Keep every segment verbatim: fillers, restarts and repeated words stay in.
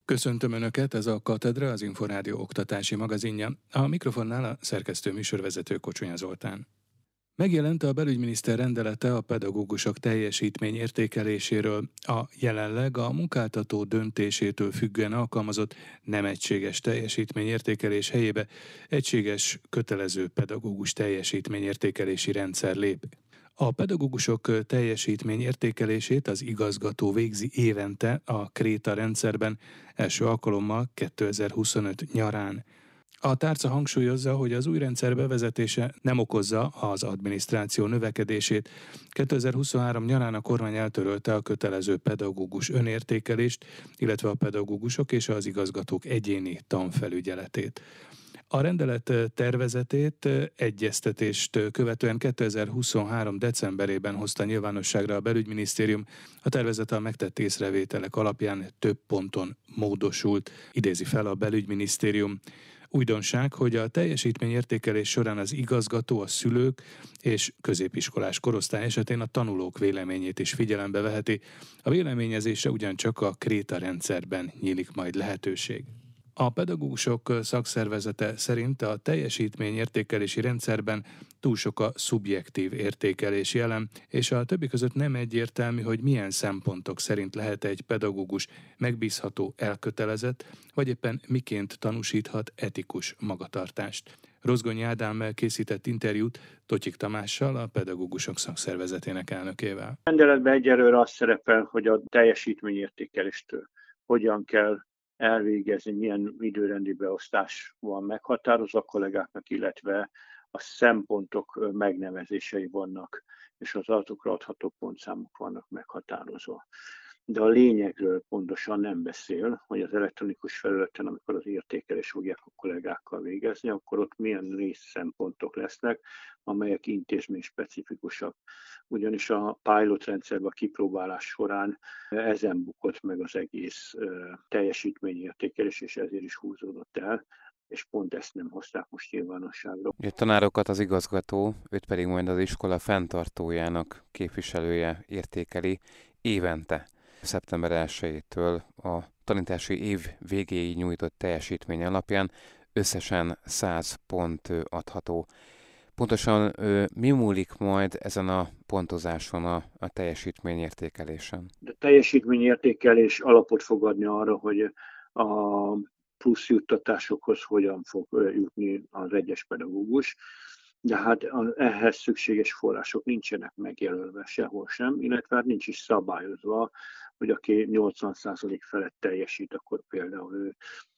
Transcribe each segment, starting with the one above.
Köszöntöm Önöket, ez a Katedra, az Inforádió oktatási magazinja. A mikrofonnál a szerkesztő műsorvezető Kocsonya Zoltán. Megjelent a belügyminiszter rendelete a pedagógusok teljesítmény értékeléséről. A jelenleg a munkáltató döntésétől függően alkalmazott nem egységes teljesítményértékelés helyébe egységes, kötelező pedagógus teljesítményértékelési rendszer lép. A pedagógusok teljesítmény értékelését az igazgató végzi évente a Kréta rendszerben, első alkalommal kétezer-huszonöt nyarán. A tárca hangsúlyozza, hogy az új rendszer bevezetése nem okozza az adminisztráció növekedését. kétezer-huszonhárom nyarán a kormány eltörölte a kötelező pedagógus önértékelést, illetve a pedagógusok és az igazgatók egyéni tanfelügyeletét. A rendelet tervezetét egyeztetést követően kétezer-huszonhárom decemberében hozta nyilvánosságra a belügyminisztérium. A tervezet a megtett észrevételek alapján több ponton módosult, idézi fel a belügyminisztérium. Újdonság, hogy a teljesítményértékelés során az igazgató, a szülők és középiskolás korosztály esetén a tanulók véleményét is figyelembe veheti. A véleményezésre ugyancsak a Kréta rendszerben nyílik majd lehetőség. A pedagógusok szakszervezete szerint a teljesítményértékelési rendszerben túl sok a szubjektív értékelési elem, és a többi között nem egyértelmű, hogy milyen szempontok szerint lehet egy pedagógus megbízható, elkötelezett, vagy éppen miként tanúsíthat etikus magatartást. Rozgonyi Ádámmel készített interjút Totyik Tamással, a pedagógusok szakszervezetének elnökével. A rendeletben egyelőre az szerepel, hogy a teljesítményértékelést hogyan kell elvégezni, milyen időrendi beosztás van meghatározva a kollégáknak, illetve a szempontok megnevezései vannak, és az azokra adható pontszámok vannak meghatározva. De a lényegről pontosan nem beszél, hogy az elektronikus felületen, amikor az értékelés fogják a kollégákkal végezni, akkor ott milyen részszempontok lesznek, amelyek intézményspecifikusak. Ugyanis a pilot rendszerben a kipróbálás során ezen bukott meg az egész teljesítményértékelés, és ezért is húzódott el, és pont ezt nem hozták most nyilvánosságra. A tanárokat az igazgató, őt pedig majd az iskola fenntartójának képviselője értékeli évente. szeptember elsejétől a tanítási év végéig nyújtott teljesítmény alapján összesen száz pont adható. Pontosan mi múlik majd ezen a pontozáson, a, a teljesítményértékelésen? A teljesítményértékelés alapot fog adni arra, hogy a plusz juttatásokhoz hogyan fog jutni az egyes pedagógus. De hát ehhez szükséges források nincsenek megjelölve sehol sem, illetve hát nincs is szabályozva, hogy aki nyolcvan százalék felett teljesít, akkor például ő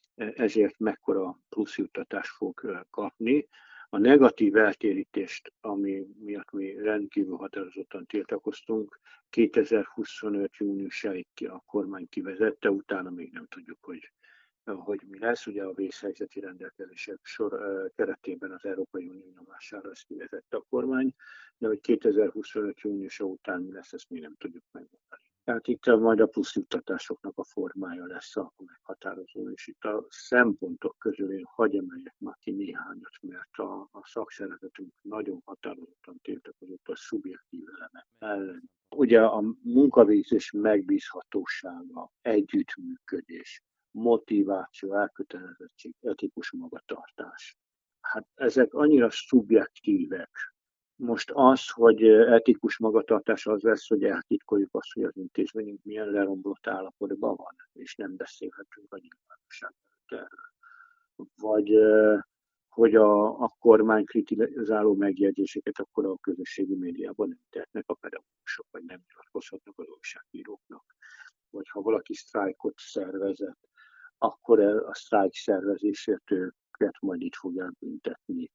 ezért mekkora plusz juttatást fog kapni. A negatív eltérítést, ami miatt mi rendkívül határozottan tiltakoztunk, kétezer-huszonöt júniusáig a kormány kivezette, utána még nem tudjuk, hogy hogy mi lesz. Ugye a vészhelyzeti rendelkezések sor keretében az Európai Unió nyomására ezt kivezette a kormány, de hogy kétezer-huszonöt júniusa után mi lesz, ezt mi nem tudjuk megmondani. Tehát itt majd a plusz juttatásoknak a formája lesz a meghatározó, és itt a szempontok közül én hagy emeljek már ki néhányat, mert a, a szakszervezetünk nagyon határozottan tiltakozott a szubjektív elemek ellen. Ugye a munkavégzés megbízhatósága, együttműködés, motiváció, elkötelezettség, etikus magatartás. Hát ezek annyira szubjektívek. Most az, hogy etikus magatartás az lesz, hogy eltitkoljuk azt, hogy az intézményünk milyen leromlott állapotban van, és nem beszélhetünk a nyilvánosságban erről. Vagy hogy a, a kormány kritizáló megjegyzéseket akkor a közösségi médiában nem tehetnek a pedagógusok, vagy nem nyilatkozhatnak az újságíróknak. Vagy ha valaki sztrájkot szervezett, akkor a sztrájk szervezésért őket majd itt fogják büntetni.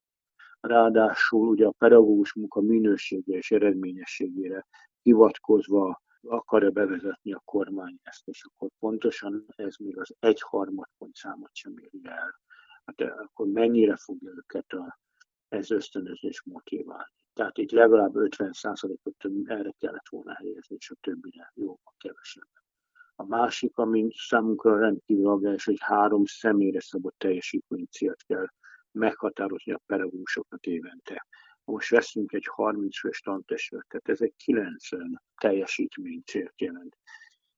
Ráadásul ugye a pedagógus munka minősége és eredményességére hivatkozva akarja bevezetni a kormány ezt, és akkor pontosan ez még az egyharmad pontszámot sem éri el. Hát akkor mennyire fogja őket a, ez ösztönözni és motiválni. Tehát itt legalább ötven százalékot erre kellett volna helyezni, és a többire jóval kevesebb. A másik, ami számunkra rendkívül aggályos, hogy három személyre szabott teljesítmény célt kell meghatározni a pedagógusoknak évente. Most veszünk egy harminc fős tantestületet, ez egy kilencven teljesítmény célt jelent.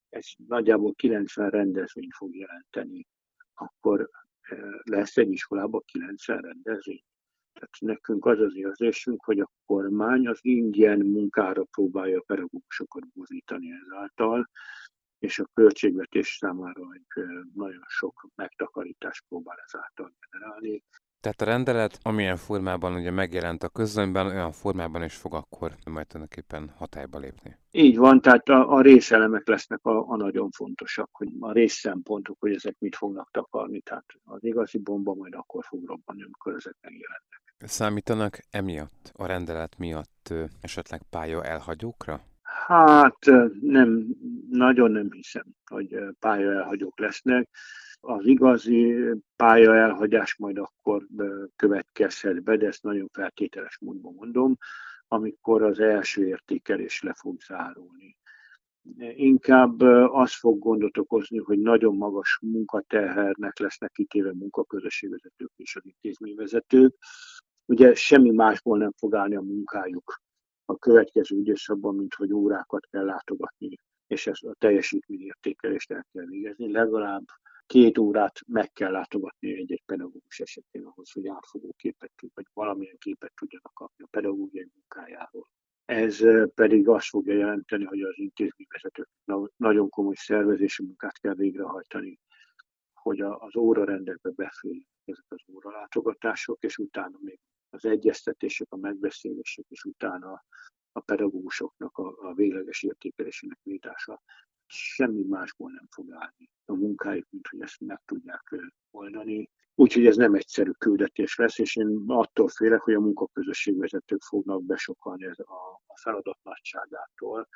ez nagyjából kilencven rendezvényt fog jelenteni, akkor lesz egy iskolában kilencven rendezvény. Tehát nekünk az az érzésünk, hogy a kormány az ingyen munkára próbálja a pedagógusokat buzdítani ezáltal, és a költségvetés számára egy nagyon sok megtakarítást próbál ezáltal generálni. Tehát a rendelet, amilyen formában ugye megjelent a közlönyben, olyan formában is fog akkor majd tulajdonképpen hatályba lépni. Így van, tehát a, a részelemek lesznek a, a nagyon fontosak, hogy a részszempontok, hogy ezek mit fognak takarni, tehát az igazi bomba majd akkor fog robbanni, amikor ezek megjelennek. Számítanak emiatt, a rendelet miatt esetleg pálya elhagyókra? Hát nem, nagyon nem hiszem, hogy pálya elhagyók lesznek. Az igazi pálya elhagyás majd akkor következhet be, de ezt nagyon feltételes módban mondom, amikor az első értékelés le fog zárulni. Inkább az fog gondot okozni, hogy nagyon magas munkaterhernek lesznek kitéve munkaközösségvezetők és az intézményvezetők. Ugye semmi másból nem fog állni a munkájuk a következő időszakban, mint hogy órákat kell látogatni, és ezt a teljesítményértékelést el kell végezni. Legalább két órát meg kell látogatni egy-egy pedagógus esetén ahhoz, hogy átfogó képet tud, vagy valamilyen képet tudjanak kapni a pedagógiai munkájáról. Ez pedig azt fogja jelenteni, hogy az intézményvezetők nagyon komoly szervezési munkát kell végrehajtani, hogy az órarendekbe beférjenek ezek az óralátogatások, és utána még az egyeztetések, a megbeszélések, és utána a pedagógusoknak a, a végleges értékelésének védása. Semmi másból nem fog állni a munkájuk, mint hogy ezt meg tudják oldani. Úgyhogy ez nem egyszerű küldetés lesz, és én attól félek, hogy a munkaközösségvezetők fognak besokalni a, a feladat nagyságától.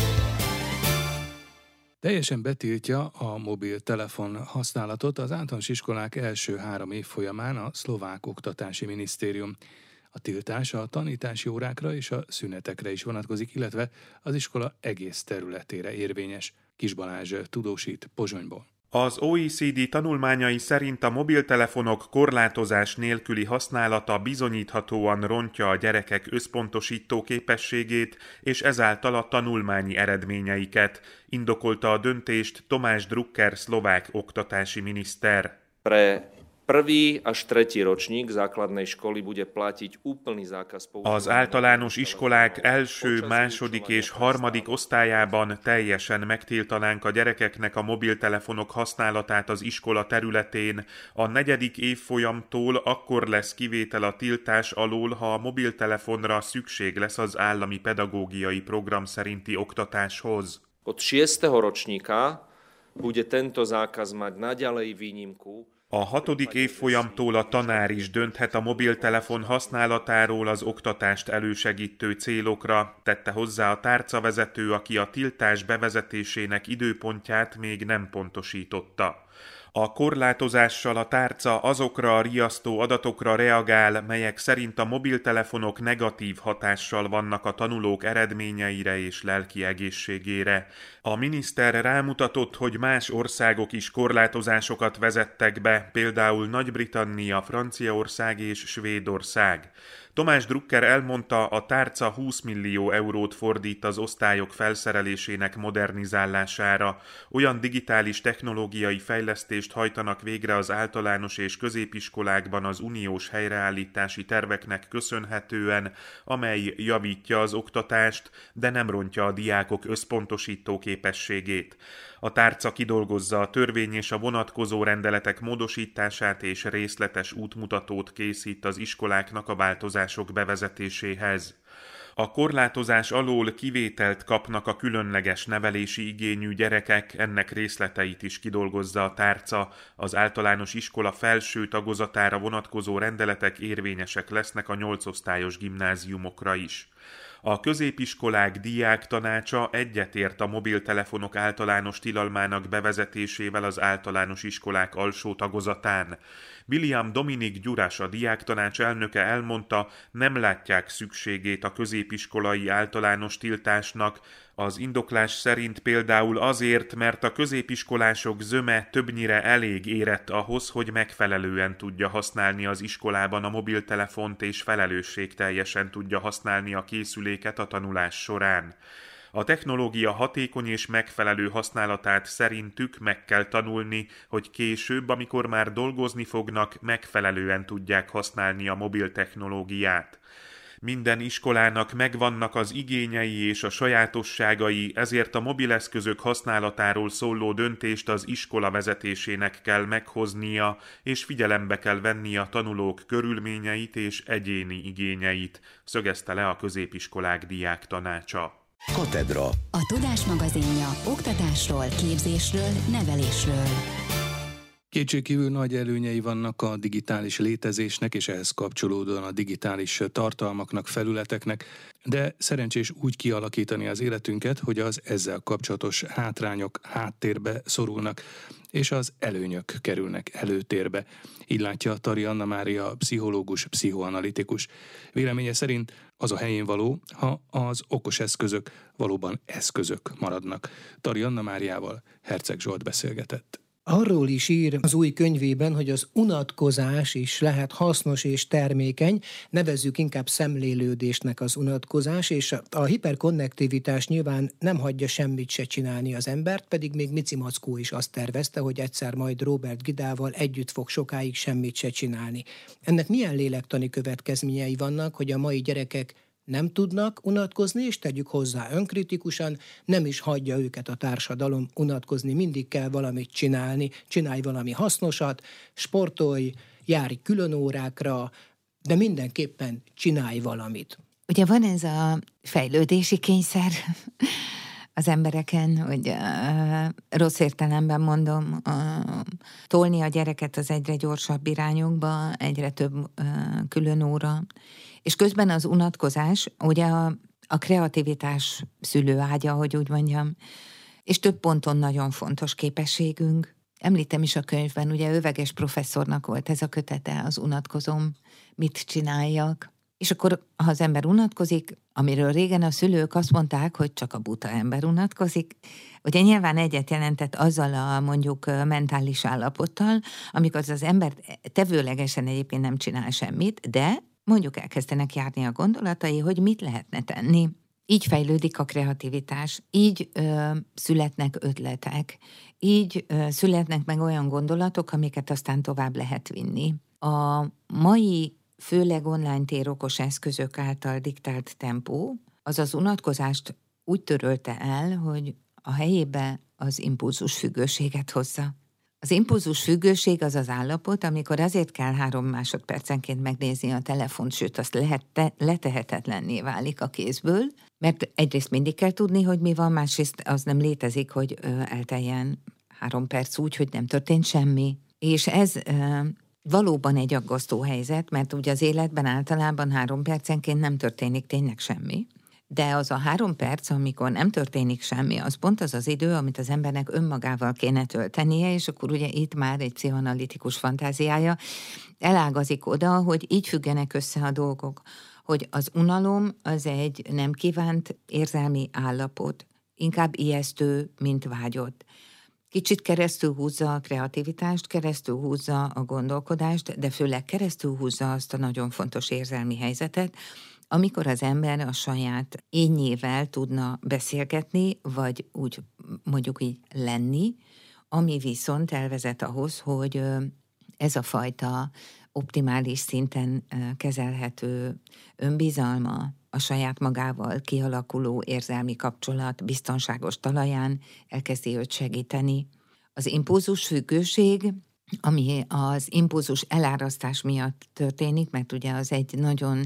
Teljesen betiltja a mobiltelefon használatot az általános iskolák első három évfolyamán a szlovák oktatási minisztérium. A tiltás a tanítási órákra és a szünetekre is vonatkozik, illetve az iskola egész területére érvényes. Kis Balázs tudósít Pozsonyból. Az o e cé dé tanulmányai szerint a mobiltelefonok korlátozás nélküli használata bizonyíthatóan rontja a gyerekek összpontosító képességét, és ezáltal a tanulmányi eredményeiket, indokolta a döntést Tomáš Drucker szlovák oktatási miniszter. Pre prvý až tretí ročník základnej školy bude platiť úplný zákaz používania. Az általános iskolák első, második és harmadik osztályában teljesen megtiltanánk a gyerekeknek a mobiltelefonok használatát az iskola területén. A negyedik évfolyamtól akkor lesz kivétel a tiltás alól, ha a mobiltelefonra szükség lesz az állami pedagógiai program szerinti oktatáshoz. Od šiesteho ročníka bude tento zákaz mať naďalej výnimku. A hatodik évfolyamtól a tanár is dönthet a mobiltelefon használatáról az oktatást elősegítő célokra, tette hozzá a tárcavezető, aki a tiltás bevezetésének időpontját még nem pontosította. A korlátozással a tárca azokra a riasztó adatokra reagál, melyek szerint a mobiltelefonok negatív hatással vannak a tanulók eredményeire és lelki egészségére. A miniszter rámutatott, hogy más országok is korlátozásokat vezettek be, például Nagy-Britannia, Franciaország és Svédország. Tomáš Drucker elmondta, a tárca húsz millió eurót fordít az osztályok felszerelésének modernizálására. Olyan digitális technológiai fejlesztést hajtanak végre az általános és középiskolákban az uniós helyreállítási terveknek köszönhetően, amely javítja az oktatást, de nem rontja a diákok összpontosító képességét. A tárca kidolgozza a törvény és a vonatkozó rendeletek módosítását és részletes útmutatót készít az iskoláknak a változások bevezetéséhez. A korlátozás alól kivételt kapnak a különleges nevelési igényű gyerekek, ennek részleteit is kidolgozza a tárca. Az általános iskola felső tagozatára vonatkozó rendeletek érvényesek lesznek a nyolcosztályos gimnáziumokra is. A középiskolák diáktanácsa egyetért a mobiltelefonok általános tilalmának bevezetésével az általános iskolák alsó tagozatán. William Dominik Gyuras, a diáktanács elnöke elmondta, nem látják szükségét a középiskolai általános tiltásnak. Az indoklás szerint például azért, mert a középiskolások zöme többnyire elég érett ahhoz, hogy megfelelően tudja használni az iskolában a mobiltelefont és felelősségteljesen tudja használni a készüléket a tanulás során. A technológia hatékony és megfelelő használatát szerintük meg kell tanulni, hogy később, amikor már dolgozni fognak, megfelelően tudják használni a mobil technológiát. Minden iskolának megvannak az igényei és a sajátosságai, ezért a mobileszközök használatáról szóló döntést az iskola vezetésének kell meghoznia, és figyelembe kell venni a tanulók körülményeit és egyéni igényeit, szögezte le a középiskolák diáktanácsa. Katedra. A Tudás magazinja oktatásról, képzésről, nevelésről. Kétségkívül nagy előnyei vannak a digitális létezésnek, és ehhez kapcsolódóan a digitális tartalmaknak, felületeknek, de szerencsés úgy kialakítani az életünket, hogy az ezzel kapcsolatos hátrányok háttérbe szorulnak, és az előnyök kerülnek előtérbe. Így látja Tari Anna Mária, pszichológus, pszichoanalitikus. Véleménye szerint az a helyén való, ha az okos eszközök valóban eszközök maradnak. Tari Anna Máriával Herceg Zsolt beszélgetett. Arról is ír az új könyvében, hogy az unatkozás is lehet hasznos és termékeny, nevezzük inkább szemlélődésnek az unatkozás, és a hiperkonnektivitás nyilván nem hagyja semmit se csinálni az embert, pedig még Mici Mackó is azt tervezte, hogy egyszer majd Robert Gidával együtt fog sokáig semmit se csinálni. Ennek milyen lélektani következményei vannak, hogy a mai gyerekek nem tudnak unatkozni, és tegyük hozzá önkritikusan, nem is hagyja őket a társadalom unatkozni, mindig kell valamit csinálni, csinálj valami hasznosat, sportolj, járj külön órákra, de mindenképpen csinálj valamit. Ugye van ez a fejlődési kényszer az embereken, hogy uh, rossz értelemben mondom, uh, tolni a gyereket az egyre gyorsabb irányokba, egyre több uh, külön óra, és közben az unatkozás, ugye a, a kreativitás szülőágya, hogy úgy mondjam, és több ponton nagyon fontos képességünk. Említem is a könyvben, ugye Öveges professzornak volt ez a kötete, az unatkozom, mit csináljak. És akkor, ha az ember unatkozik, amiről régen a szülők azt mondták, hogy csak a buta ember unatkozik, ugye nyilván egyet jelentett azzal a mondjuk mentális állapottal, amikor az ember tevőlegesen egyébként nem csinál semmit, de mondjuk elkezdenek járni a gondolatai, hogy mit lehetne tenni. Így fejlődik a kreativitás, így ö, születnek ötletek, így ö, születnek meg olyan gondolatok, amiket aztán tovább lehet vinni. A mai, főleg online térokos eszközök által diktált tempó, az az unatkozást úgy törölte el, hogy a helyébe az impulzus függőséget hozza. Az impulzus függőség az az állapot, amikor azért kell három másodpercenként megnézni a telefont, sőt, azt lehet te- letehetetlenné válik a kézből, mert egyrészt mindig kell tudni, hogy mi van, másrészt az nem létezik, hogy ö, elteljen három perc úgy, hogy nem történt semmi. És ez ö, valóban egy aggasztó helyzet, mert ugye az életben általában három percenként nem történik tényleg semmi. De az a három perc, amikor nem történik semmi, az pont az az idő, amit az embernek önmagával kéne töltenie, és akkor ugye itt már egy pszichoanalitikus fantáziája elágazik oda, hogy így függenek össze a dolgok, hogy az unalom az egy nem kívánt érzelmi állapot, inkább ijesztő, mint vágyott. Kicsit keresztül húzza a kreativitást, keresztül húzza a gondolkodást, de főleg keresztül húzza azt a nagyon fontos érzelmi helyzetet, amikor az ember a saját énnyével tudna beszélgetni, vagy úgy mondjuk így lenni, ami viszont elvezet ahhoz, hogy ez a fajta optimális szinten kezelhető önbizalma, a saját magával kialakuló érzelmi kapcsolat biztonságos talaján elkezdi őt segíteni. Az impulzus függőség, ami az impulzus elárasztás miatt történik, mert ugye az egy nagyon,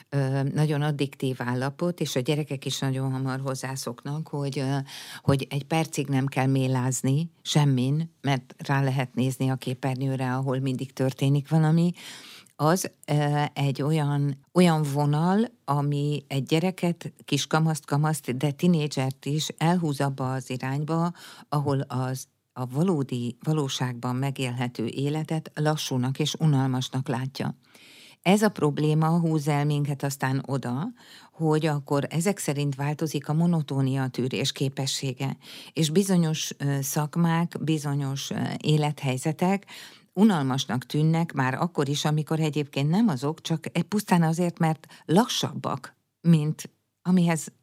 nagyon addiktív állapot, és a gyerekek is nagyon hamar hozzászoknak, hogy, hogy egy percig nem kell mélázni semmin, mert rá lehet nézni a képernyőre, ahol mindig történik valami. Az egy olyan, olyan vonal, ami egy gyereket, kiskamaszt, kamaszt, de tinédzsert is elhúz abba az irányba, ahol az a valódi, valóságban megélhető életet lassúnak és unalmasnak látja. Ez a probléma húz el minket aztán oda, hogy akkor ezek szerint változik a monotónia tűrés képessége, és bizonyos szakmák, bizonyos élethelyzetek unalmasnak tűnnek már akkor is, amikor egyébként nem azok, csak pusztán azért, mert lassabbak, mint amihez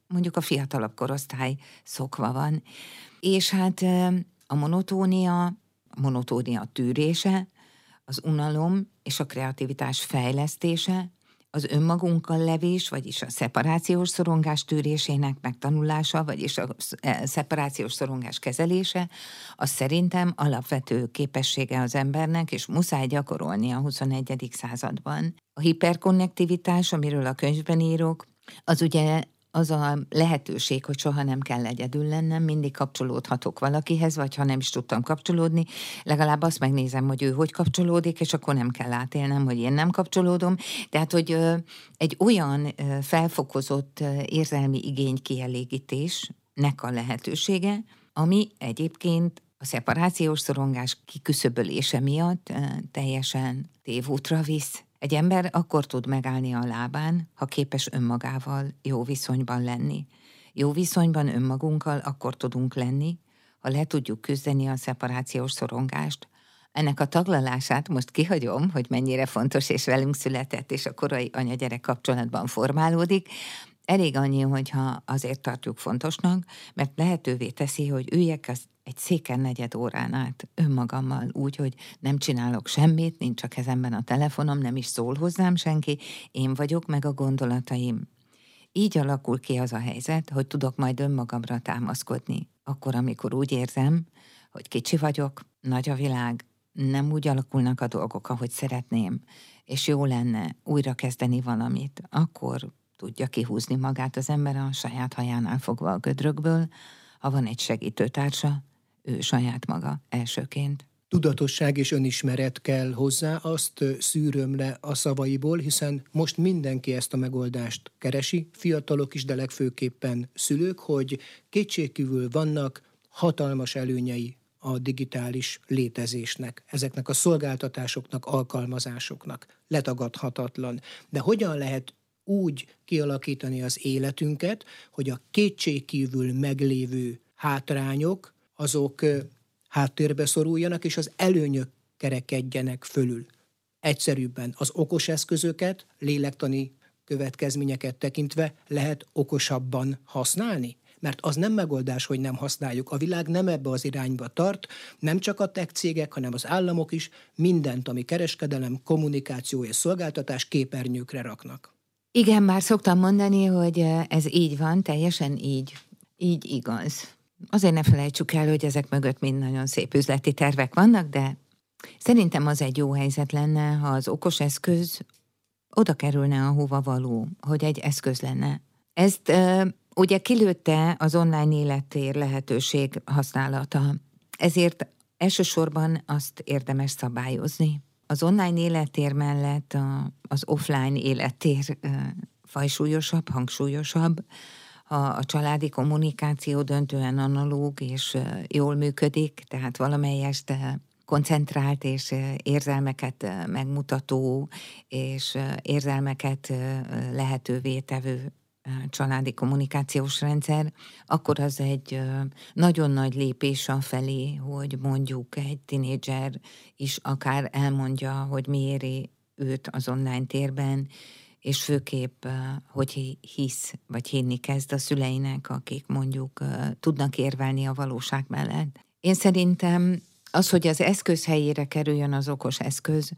mondjuk a fiatalabb korosztály szokva van. És hát a monotónia, a monotónia tűrése, az unalom és a kreativitás fejlesztése, az önmagunkkal levés, vagyis a szeparációs szorongás tűrésének megtanulása, vagyis a szeparációs szorongás kezelése, az szerintem alapvető képessége az embernek, és muszáj gyakorolni a huszonegyedik században. A hiperkonnektivitás, amiről a könyvben írok, az ugye az a lehetőség, hogy soha nem kell egyedül lennem, mindig kapcsolódhatok valakihez, vagy ha nem is tudtam kapcsolódni, legalább azt megnézem, hogy ő hogy kapcsolódik, és akkor nem kell átélnem, hogy én nem kapcsolódom. Tehát, hogy egy olyan felfokozott érzelmi igény kielégítésnek a lehetősége, ami egyébként a szeparációs szorongás kiküszöbölése miatt teljesen tévútra visz. Egy ember akkor tud megállni a lábán, ha képes önmagával jó viszonyban lenni. Jó viszonyban önmagunkkal akkor tudunk lenni, ha le tudjuk küzdeni a szeparációs szorongást. Ennek a taglalását most kihagyom, hogy mennyire fontos és velünk született, és a korai anya-gyerek kapcsolatban formálódik. Elég annyi, hogyha azért tartjuk fontosnak, mert lehetővé teszi, hogy üljek az egy széken negyed órán át önmagammal úgy, hogy nem csinálok semmit, nincs a kezemben a telefonom, nem is szól hozzám senki, én vagyok meg a gondolataim. Így alakul ki az a helyzet, hogy tudok majd önmagamra támaszkodni. Akkor, amikor úgy érzem, hogy kicsi vagyok, nagy a világ, nem úgy alakulnak a dolgok, ahogy szeretném, és jó lenne újra kezdeni valamit, akkor tudja kihúzni magát az ember a saját hajánál fogva a gödrökből, ha van egy segítőtársa, ő saját maga elsőként. Tudatosság és önismeret kell hozzá, azt szűröm le a szavaiból, hiszen most mindenki ezt a megoldást keresi, fiatalok is, de legfőképpen szülők, hogy kétségkívül vannak hatalmas előnyei a digitális létezésnek, ezeknek a szolgáltatásoknak, alkalmazásoknak, letagadhatatlan. De hogyan lehet úgy kialakítani az életünket, hogy a kétségkívül meglévő hátrányok, azok háttérbe szoruljanak, és az előnyök kerekedjenek fölül. Egyszerűbben az okos eszközöket, lélektani következményeket tekintve lehet okosabban használni? Mert az nem megoldás, hogy nem használjuk. A világ nem ebbe az irányba tart, nem csak a tech cégek, hanem az államok is mindent, ami kereskedelem, kommunikáció és szolgáltatás képernyőkre raknak. Igen, már szoktam mondani, hogy ez így van, teljesen így. Így igaz. Azért ne felejtsük el, hogy ezek mögött mind nagyon szép üzleti tervek vannak, de szerintem az egy jó helyzet lenne, ha az okos eszköz oda kerülne, ahova való, hogy egy eszköz lenne. Ezt uh, ugye kilőtte az online élettér lehetőség használata, ezért elsősorban azt érdemes szabályozni. Az online élettér mellett a, az offline élettér uh, fajsúlyosabb, hangsúlyosabb, ha a családi kommunikáció döntően analóg és jól működik, tehát valamelyest koncentrált és érzelmeket megmutató és érzelmeket lehetővé tevő családi kommunikációs rendszer, akkor az egy nagyon nagy lépés afelé, hogy mondjuk egy tinédzser is akár elmondja, hogy mi éri őt az online térben, és főképp, hogy hisz, vagy hinni kezd a szüleinek, akik mondjuk tudnak érvelni a valóság mellett. Én szerintem az, hogy az eszköz helyére kerüljön az okos eszköz,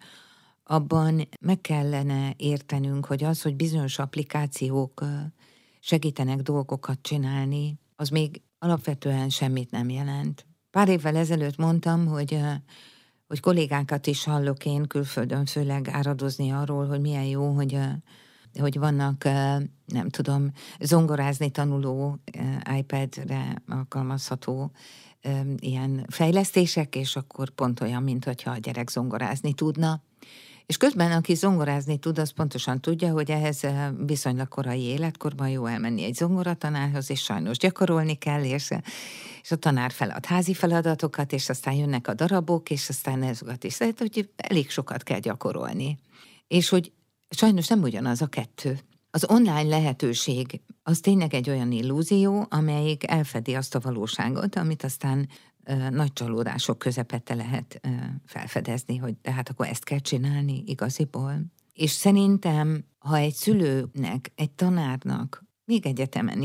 abban meg kellene értenünk, hogy az, hogy bizonyos applikációk segítenek dolgokat csinálni, az még alapvetően semmit nem jelent. Pár évvel ezelőtt mondtam, hogy hogy kollégákat is hallok én külföldön főleg áradozni arról, hogy milyen jó, hogy, hogy vannak, nem tudom, zongorázni tanuló iPad-re alkalmazható ilyen fejlesztések, és akkor pont olyan, mint hogyha a gyerek zongorázni tudna. És közben, aki zongorázni tud, az pontosan tudja, hogy ehhez viszonylag korai életkorban jó elmenni egy zongoratanárhoz, és sajnos gyakorolni kell, és, és a tanár felad házi feladatokat, és aztán jönnek a darabok, és aztán ezokat is. Tehát, hogy elég sokat kell gyakorolni. És hogy sajnos nem ugyanaz a kettő. Az online lehetőség az tényleg egy olyan illúzió, amelyik elfedi azt a valóságot, amit aztán nagy csalódások közepette lehet felfedezni, hogy tehát akkor ezt kell csinálni igaziból. És szerintem, ha egy szülőnek, egy tanárnak, még egyetemen is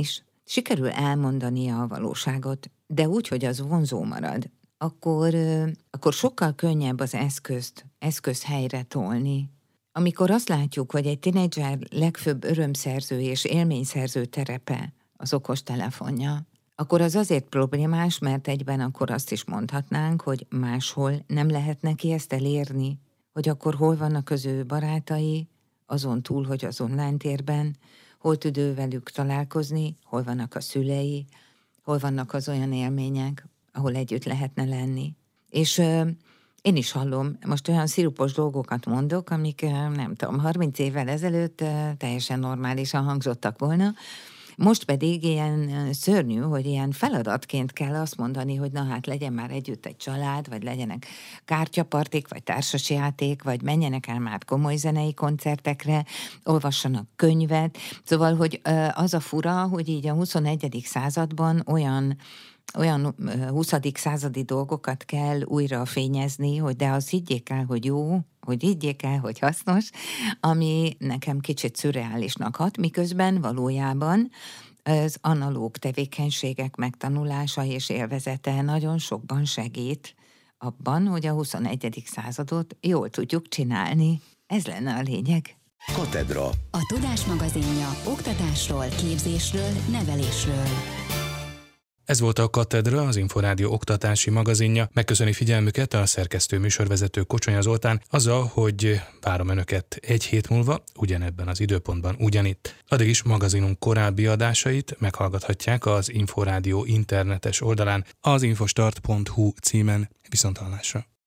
sikerül elmondania a valóságot, de úgy, hogy az vonzó marad, akkor, akkor sokkal könnyebb az eszközt, eszköz helyre tolni. Amikor azt látjuk, hogy egy tinédzser legfőbb örömszerző és élményszerző terepe az okostelefonja, akkor az azért problémás, mert egyben akkor azt is mondhatnánk, hogy máshol nem lehet neki ezt elérni, hogy akkor hol vannak az ő barátai, azon túl, hogy az online térben, hol tud ő velük találkozni, hol vannak a szülei, hol vannak az olyan élmények, ahol együtt lehetne lenni. És euh, én is hallom, most olyan szirupos dolgokat mondok, amik nem tudom, harminc évvel ezelőtt euh, teljesen normálisan hangzottak volna, most pedig ilyen szörnyű, hogy ilyen feladatként kell azt mondani, hogy na hát legyen már együtt egy család, vagy legyenek kártyapartik, vagy társasjáték, vagy menjenek el már komoly zenei koncertekre, olvassanak könyvet. Szóval, hogy az a fura, hogy így a huszonegyedik században olyan olyan huszadik századi dolgokat kell újra fényezni, hogy de az higgyék el, hogy jó, hogy higgyék el, hogy hasznos, ami nekem kicsit szürreálisnak hat, miközben valójában az analóg tevékenységek megtanulása és élvezete nagyon sokban segít abban, hogy a huszonegyedik századot jól tudjuk csinálni. Ez lenne a lényeg. Katedra. A Tudás magazinja oktatásról, képzésről, nevelésről. Ez volt a Katedra, az Inforádió oktatási magazinja. Megköszöni figyelmüket a szerkesztő műsorvezető Kocsonya Zoltán, azzal, hogy várom önöket egy hét múlva, ugyanebben az időpontban, ugyanitt. Addig is magazinunk korábbi adásait meghallgathatják az Inforádió internetes oldalán, az infostart pont hu címen. Viszonthallásra.